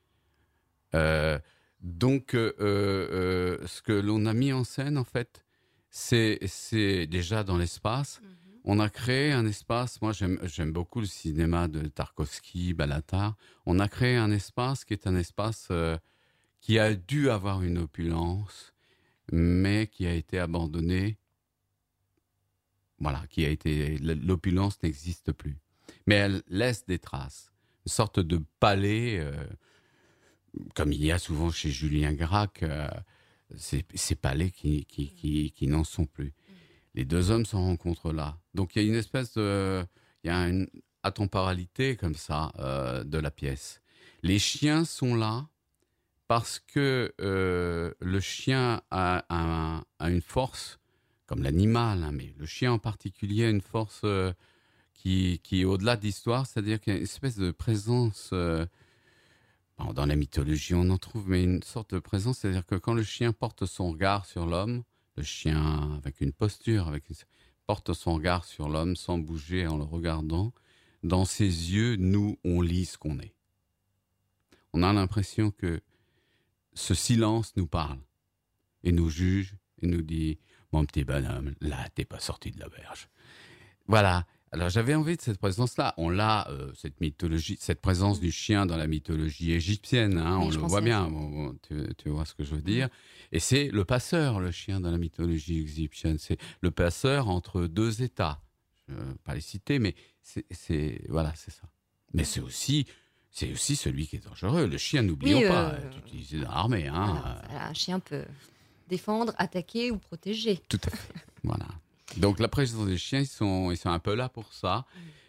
Donc, ce que l'on a mis en scène, en fait, c'est déjà dans l'espace. On a créé un espace, moi j'aime beaucoup le cinéma de Tarkovsky, Balatar. On a créé un espace qui est un espace qui a dû avoir une opulence, mais qui a été abandonné. Voilà, l'opulence n'existe plus. Mais elle laisse des traces. Une sorte de palais, comme il y a souvent chez Julien Gracq, ces palais qui n'en sont plus. Les deux hommes se rencontrent là. Donc il y a une espèce de... Il y a une atemporalité comme ça de la pièce. Les chiens sont là parce que le chien a une force, comme l'animal, mais le chien en particulier a une force qui est au-delà de l'histoire, c'est-à-dire qu'il y a une espèce de présence, dans la mythologie on en trouve, mais une sorte de présence, c'est-à-dire que quand le chien porte son regard sur l'homme, le chien avec une posture, porte son regard sur l'homme sans bouger en le regardant, dans ses yeux, nous, on lit ce qu'on est. On a l'impression que ce silence nous parle et nous juge et nous dit « Mon petit bonhomme, là, t'es pas sorti de l'auberge. » Voilà. Alors, j'avais envie de cette présence-là. On l'a, cette mythologie, cette présence du chien dans la mythologie égyptienne. Hein, on le voit bien. Tu vois ce que je veux dire. Et c'est le passeur, le chien dans la mythologie égyptienne. C'est le passeur entre deux états. Je ne vais pas les citer, mais voilà, c'est ça. Mais c'est aussi celui qui est dangereux. Le chien, n'oublions pas, est utilisé dans l'armée. Hein. Voilà, un chien peut défendre, attaquer ou protéger. Tout à fait. Voilà. Donc la présence des chiens, ils sont un peu là pour ça.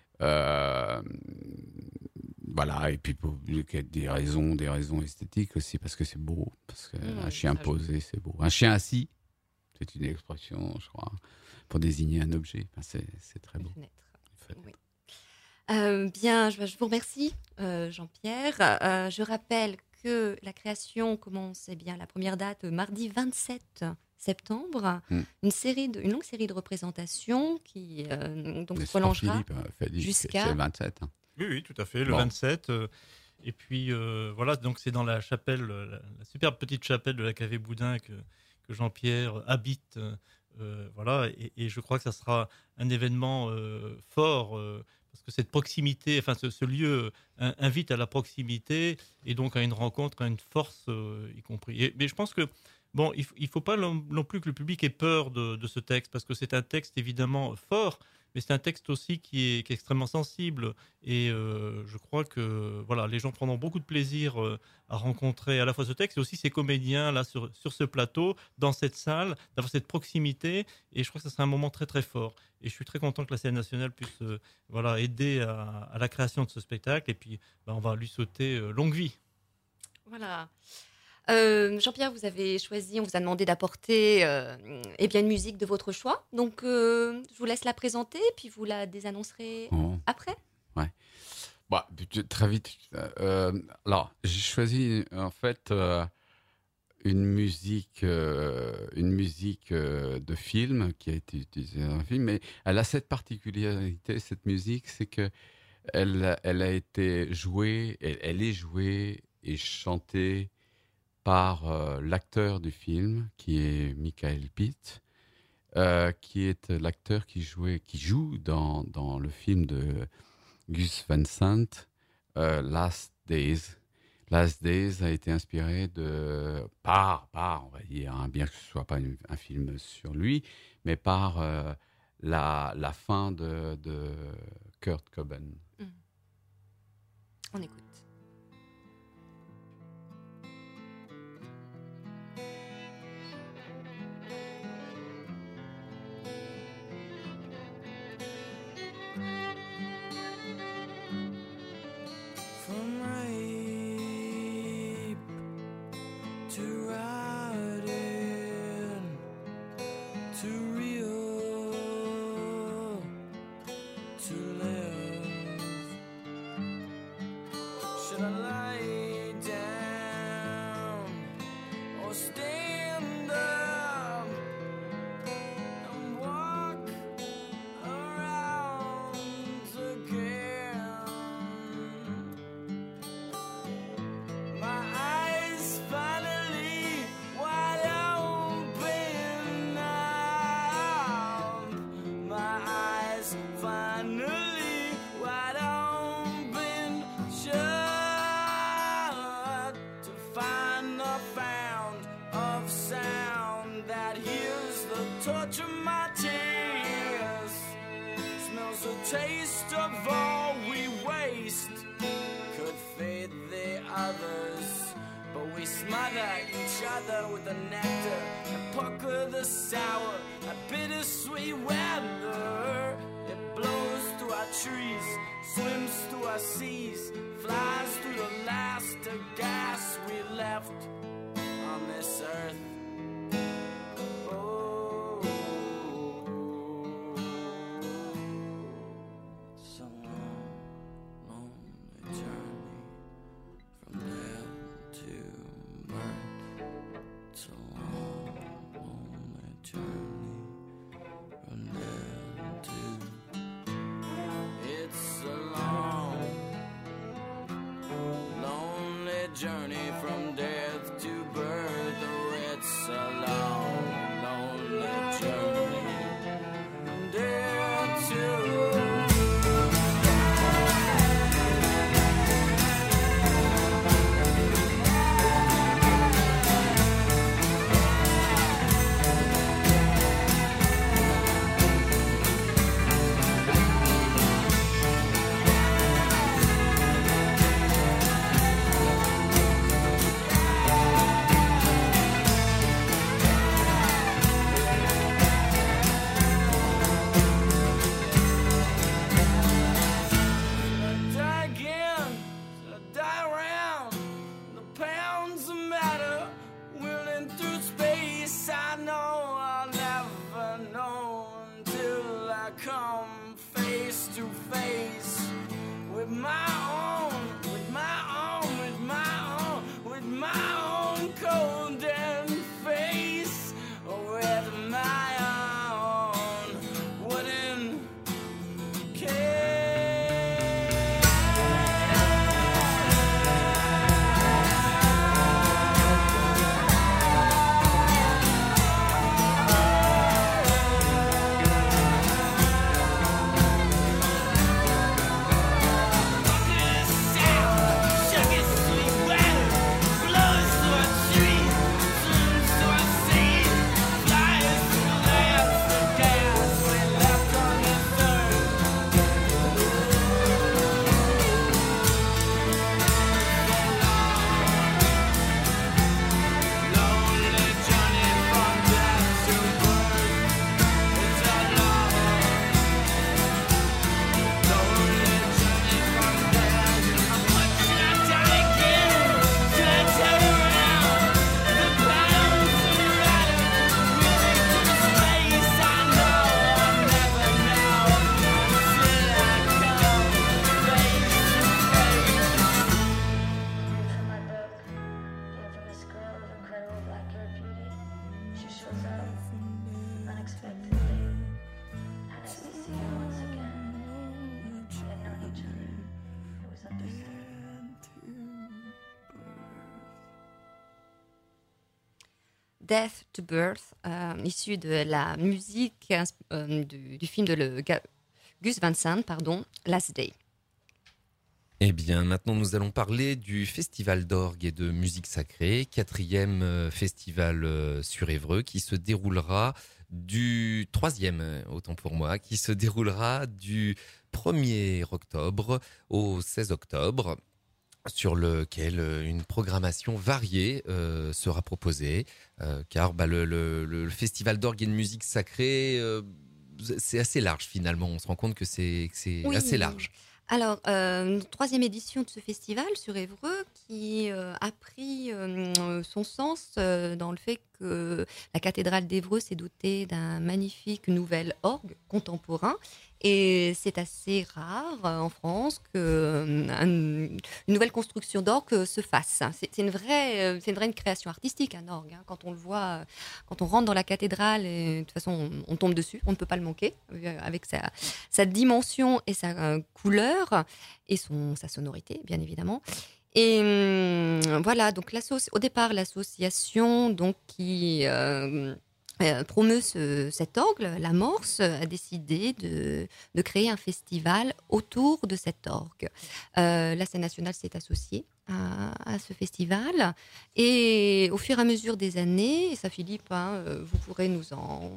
Voilà, et puis pour des raisons esthétiques aussi, parce que c'est beau. Parce qu'un chien posé, c'est beau. Un chien assis, c'est une expression, je crois, pour désigner un objet. Enfin, c'est très beau. Oui. Bien, je vous remercie, Jean-Pierre. Je rappelle que la création commence, la première date, mardi 27 septembre, une longue série de représentations qui donc Mais se prolongera Philippe, Félix, jusqu'à... c'est le 27. Hein. Oui, tout à fait, le Bon. 27. Et puis voilà, donc c'est dans la chapelle, la superbe petite chapelle de la Cavée Boudin que Jean-Pierre habite. Voilà, et je crois que ça sera un événement fort parce que cette proximité, enfin ce lieu invite à la proximité et donc à une rencontre, à une force y compris. Mais je pense que bon, il faut pas non plus que le public ait peur de ce texte parce que c'est un texte évidemment fort. Mais c'est un texte aussi qui est extrêmement sensible et je crois que voilà, les gens prendront beaucoup de plaisir à rencontrer à la fois ce texte et aussi ces comédiens là sur ce plateau, dans cette salle, d'avoir cette proximité et je crois que ça sera un moment très très fort. Et je suis très content que la scène nationale puisse voilà, aider à la création de ce spectacle et puis on va lui souhaiter longue vie. Voilà. Jean-Pierre, vous avez choisi, on vous a demandé d'apporter une musique de votre choix. Donc, je vous laisse la présenter, puis vous la désannoncerez après. Ouais. Bah, très vite. Alors, j'ai choisi en fait une musique de film qui a été utilisée dans un film, mais elle a cette particularité, cette musique, c'est que elle a été jouée, elle est jouée et chantée par l'acteur du film, qui est Michael Pitt, qui est l'acteur qui joue dans le film de Gus Van Sant, Last Days. Last Days a été inspiré par on va dire, hein, bien que ce soit pas un film sur lui, mais par la fin de Kurt Cobain. On écoute. From rape to riding to real to live. Should I lie down or stand up and walk around again? My eyes finally wide open now. My eyes finally wide open shut to find the found of sound that hears the touch of my tears, smells the taste of all we waste. Could fade the others, but we smother each other with the nectar and pucker the sour and bittersweet weather. It blows through our trees, swims through our seas, flies through the last of gas we left on this earth. Oh, so long, lonely journey from death to birth. It's a long, lonely journey from death to. It's a long, lonely journey from death to birth. The red Death to Birth, issu de la musique du film de Gus Van Sant, Last Day. Eh bien, maintenant, nous allons parler du Festival d'orgue et de musique sacrée, 4e festival sur Évreux, qui se déroulera du 3e, autant pour moi, qui se déroulera du 1er octobre au 16 octobre, sur lequel une programmation variée sera proposée, car le Festival d'orgue et de musique sacrée, c'est assez large finalement, on se rend compte que c'est assez large. Alors, 3e édition de ce festival sur Évreux qui a pris son sens dans le fait que la cathédrale d'Évreux s'est dotée d'un magnifique nouvel orgue contemporain. Et c'est assez rare en France qu'une nouvelle construction d'orgue se fasse. C'est une vraie création artistique, un orgue. Quand on le voit, quand on rentre dans la cathédrale, et, de toute façon, on tombe dessus, on ne peut pas le manquer, avec sa dimension et sa couleur, et sa sonorité, bien évidemment. Et voilà, donc au départ, l'association qui promeut cet orgue, la Morse, a décidé de créer un festival autour de cet orgue. La Scène nationale s'est associée à ce festival, et au fur et à mesure des années, et ça Philippe, vous pourrez nous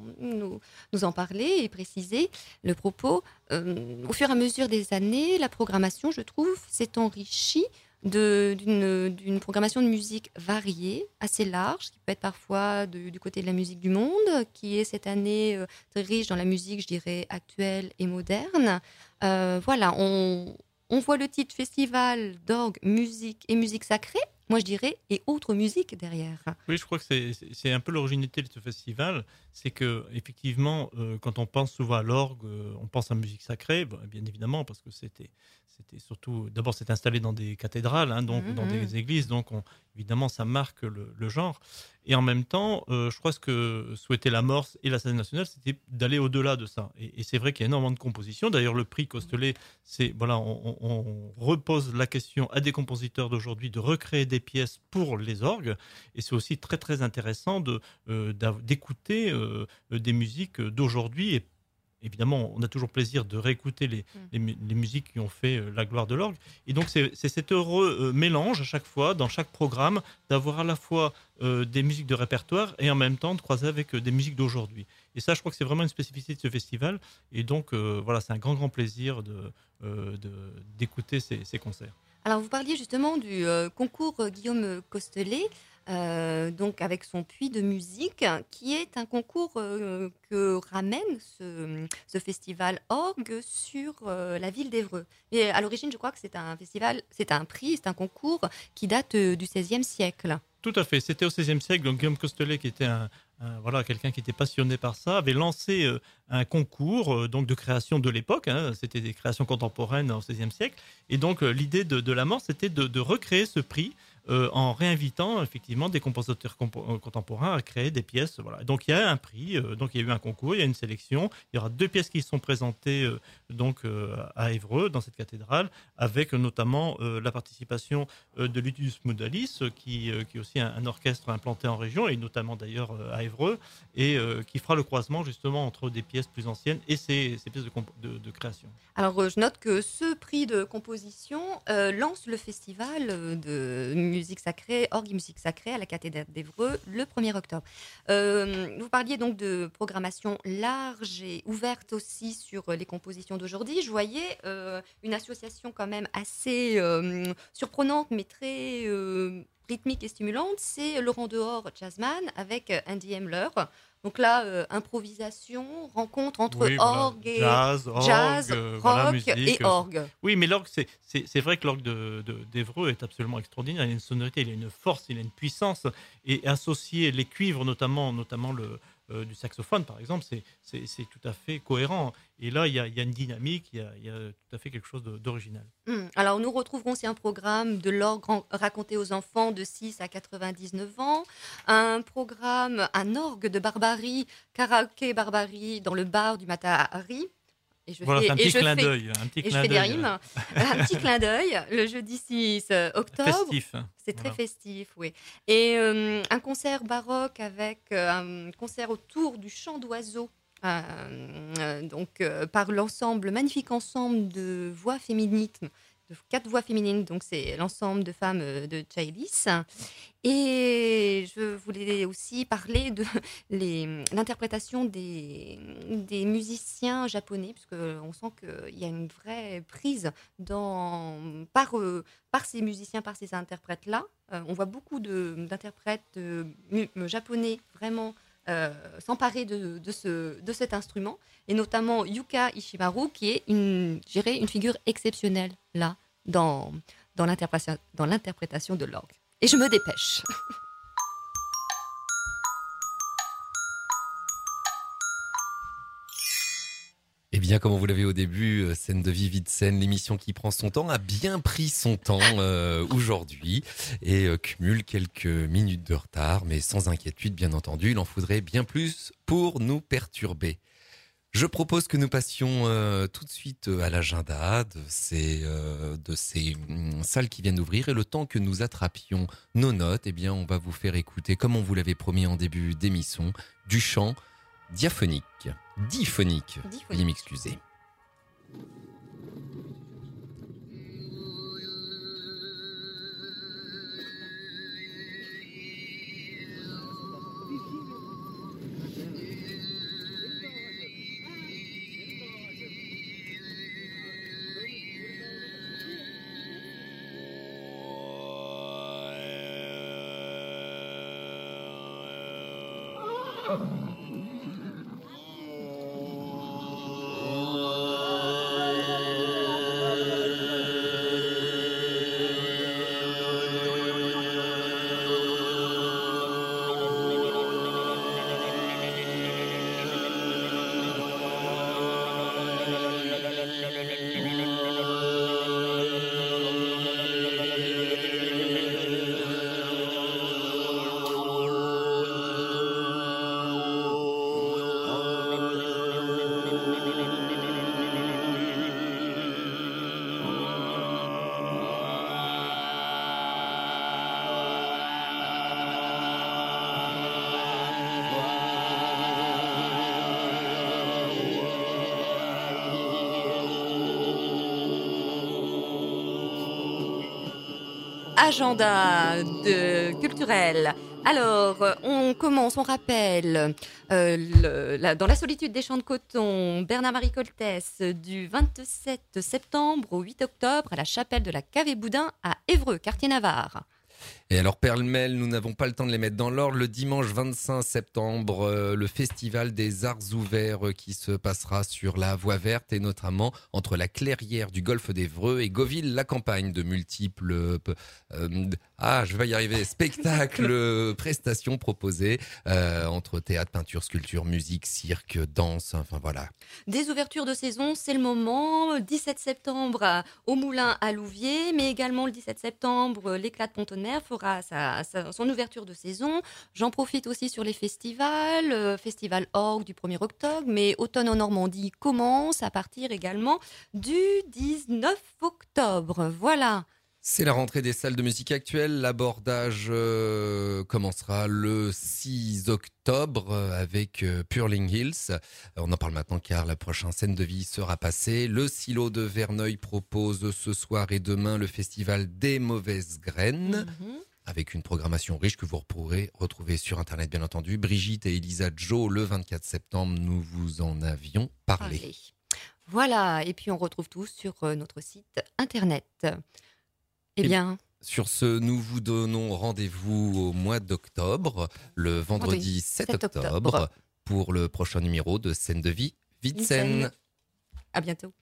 en parler et préciser le propos, au fur et à mesure des années, la programmation, je trouve, s'est enrichie d'une programmation de musique variée, assez large, qui peut être parfois du côté de la musique du monde, qui est cette année très riche dans la musique, je dirais, actuelle et moderne. Voilà, on voit le titre Festival d'orgue, musique et musique sacrée, moi je dirais, et autres musiques derrière. Oui, je crois que c'est un peu l'originalité de ce festival, c'est que effectivement, quand on pense souvent à l'orgue, on pense à musique sacrée, bien évidemment, parce que c'était surtout, d'abord c'est installé dans des cathédrales, donc dans des églises, donc évidemment ça marque le genre. Et en même temps, je crois que souhaitait la Morse et la Scène nationale, c'était d'aller au-delà de ça. Et c'est vrai qu'il y a énormément de compositions. D'ailleurs, le prix Costelet, on repose la question à des compositeurs d'aujourd'hui de recréer des pièces pour les orgues. Et c'est aussi très très intéressant d'écouter des musiques d'aujourd'hui. Et évidemment, on a toujours plaisir de réécouter les musiques qui ont fait la gloire de l'orgue. Et donc, c'est cet heureux mélange à chaque fois, dans chaque programme, d'avoir à la fois des musiques de répertoire et en même temps de croiser avec des musiques d'aujourd'hui. Et ça, je crois que c'est vraiment une spécificité de ce festival. Et donc, voilà, c'est un grand, grand plaisir d'écouter ces concerts. Alors, vous parliez justement du concours Guillaume Costelet, donc avec son puits de musique, qui est un concours que ramène ce festival orgue sur la ville d'Évreux. Et à l'origine, je crois que c'est un festival, c'est un prix, c'est un concours qui date du XVIe siècle. Tout à fait, c'était au XVIe siècle. Donc Guillaume Costelet, qui était quelqu'un qui était passionné par ça, avait lancé un concours donc de création de l'époque. C'était des créations contemporaines au XVIe siècle. Et donc l'idée de la Morse, c'était de recréer ce prix en réinvitant effectivement des compositeurs contemporains à créer des pièces. Voilà. Donc il y a un prix, donc il y a eu un concours, il y a une sélection. Il y aura 2 pièces qui sont présentées à Évreux, dans cette cathédrale, avec notamment la participation de l'Utus Modalis, qui est aussi un orchestre implanté en région, et notamment d'ailleurs à Évreux, et qui fera le croisement justement entre des pièces plus anciennes et ces pièces de création. Alors je note que ce prix de composition lance le festival de musique sacrée, orgue et musique sacrée à la cathédrale d'Évreux le 1er octobre. Vous parliez donc de programmation large et ouverte aussi sur les compositions d'aujourd'hui. Je voyais une association quand même assez surprenante mais très rythmique et stimulante. C'est Laurent Dehors Jazzman avec Andy Hemler. Donc là, improvisation, rencontre entre orgue et jazz, rock musique, et orgue. Oui, mais l'orgue, c'est vrai que l'orgue d'Évreux est absolument extraordinaire. Il a une sonorité, il a une force, il a une puissance. Et associer les cuivres, notamment du saxophone, par exemple, c'est tout à fait cohérent. Et là, il y a une dynamique, il y a tout à fait quelque chose d'original. Alors, nous retrouverons aussi un programme de l'orgue raconté aux enfants de 6 à 99 ans, un orgue de barbarie, karaoké barbarie dans le bar du Matahari, Et je Voilà, fais, c'est un et petit je clin fais- d'œil. et je fais des rimes. Un petit clin d'œil, le jeudi 6 octobre. Festif. C'est très Voilà. festif, oui. Et un concert baroque avec un concert autour du chant d'oiseaux. Par magnifique ensemble de voix féminines, de 4 voix féminines. Donc, c'est l'ensemble de femmes de Chaylis. Et je voulais aussi parler de l'interprétation des musiciens japonais, parce qu'on sent qu'il y a une vraie prise par ces musiciens, par ces interprètes-là. On voit beaucoup d'interprètes japonais vraiment s'emparer de cet instrument, et notamment Yuka Ishimaru, qui est une figure exceptionnelle là dans l'interprétation de l'orgue. Et je me dépêche. Eh bien, comme vous l'avez au début, Scène de vie, vie de scène, l'émission qui prend son temps a bien pris son temps aujourd'hui et cumule quelques minutes de retard, mais sans inquiétude, bien entendu, il en faudrait bien plus pour nous perturber. Je propose que nous passions tout de suite à l'agenda de ces salles qui viennent d'ouvrir, et le temps que nous attrapions nos notes, eh bien, on va vous faire écouter, comme on vous l'avait promis en début d'émission, du chant diphonique. Veuillez m'excuser. Agenda culturel. Alors, on rappelle, dans la solitude des champs de coton, Bernard-Marie Coltès, du 27 septembre au 8 octobre, à la chapelle de la Cave et Boudin à Évreux, quartier Navarre. Et alors, pêle-mêle, nous n'avons pas le temps de les mettre dans l'ordre. Le dimanche 25 septembre, le festival des arts ouverts qui se passera sur la Voie Verte, et notamment entre la clairière du golfe d'Évreux et Gauville-la-Campagne. De multiples je vais y arriver, spectacles, prestations proposées entre théâtre, peinture, sculpture, musique, cirque, danse, enfin voilà. Des ouvertures de saison, c'est le moment. 17 septembre au Moulin à Louviers, mais également le 17 septembre, l'Éclat de Pont-de-Mer fera son ouverture de saison. J'en profite aussi sur les festivals, Festival Orgue du 1er octobre, mais Automne en Normandie commence à partir également du 19 octobre. Voilà. C'est la rentrée des salles de musique actuelles. L'abordage commencera le 6 octobre avec Purling Hills. On en parle maintenant car la prochaine scène de vie sera passée. Le Silo de Verneuil propose ce soir et demain le festival des mauvaises graines. Avec une programmation riche que vous pourrez retrouver sur Internet, bien entendu. Brigitte et Elisa Joe, le 24 septembre, nous vous en avions parlé. Voilà, et puis on retrouve tout sur notre site Internet. Eh bien, sur ce, nous vous donnons rendez-vous au mois d'octobre, le vendredi 7 octobre, pour le prochain numéro de Scène de vie, vie de scène. À bientôt.